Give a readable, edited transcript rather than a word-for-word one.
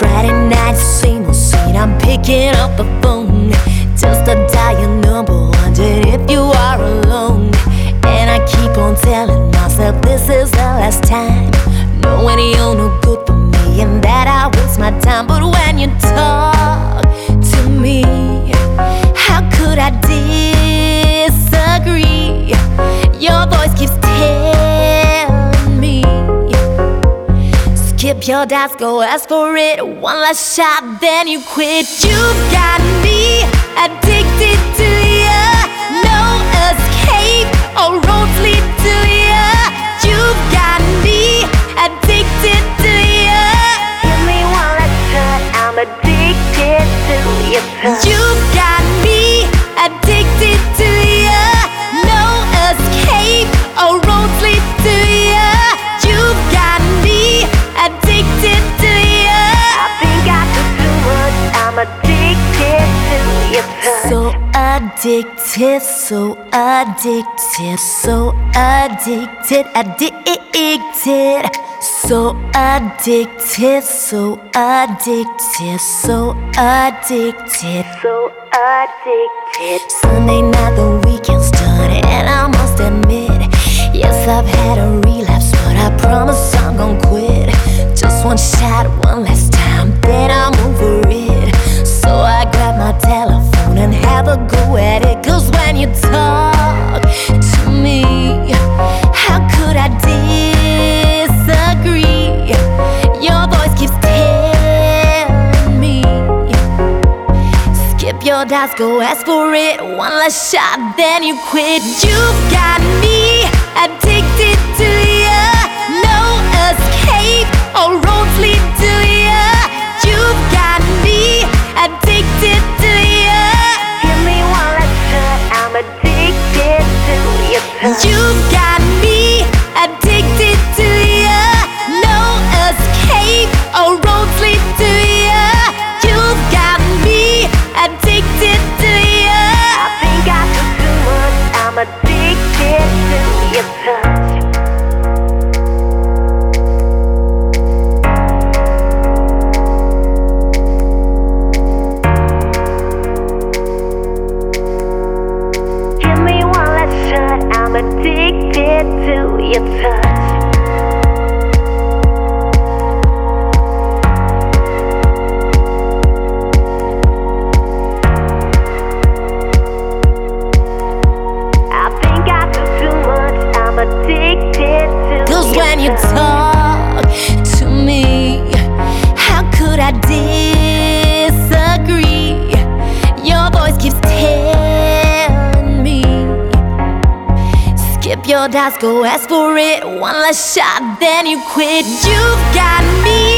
Friday night, same old scene. I'm picking up the phone just to dial your number, wondering if you are alone. And I keep on telling myself this is the last time, knowing you're no good for me and that I waste my time. But when you talk to me, how could I disagree? Your voice keeps telling me, skip your doubts, go ask for it. One last shot, then you quit. You've got me addicted to you, no escape or roads lead to you. You've got me addicted to you. Give me one last shot, I'm addicted to your touch. You've got me addicted to you, no escape or roads lead to you. You've got me addicted to you. I think I do too much, I'm addicted to your touch. So addicted, so addicted, so addicted, addicted. So addicted, so addicted, so addicted. So addicted. Sunday night, the weekend's done, and I must admit, yes, I've had a relapse, but I promise I'm gon' quit. Just one shot, one last time, then I'm over it. So I grab my telephone and have a go at it. Cause when you talk to me, how could I disagree? Your voice keeps telling me, skip your doubts, go ask for it. One last shot, then you quit. You've got me addicted to you, no escape or roads lead to you. You've got me addicted to you. Give me one last shot, I'm addicted to your touch. You've got me addicted to you, no escape or roads lead to you. You've got me addicted to you. I think I do too much, I'm addicted to your touch. Give me one last shot, I'm addicted to your touch. I think I do too much, I'm addicted to Cause your when you touch. talk to me, how could I disagree? Your voice keeps telling me, skip your doubts, go ask for it. One last shot, then you quit. You've got me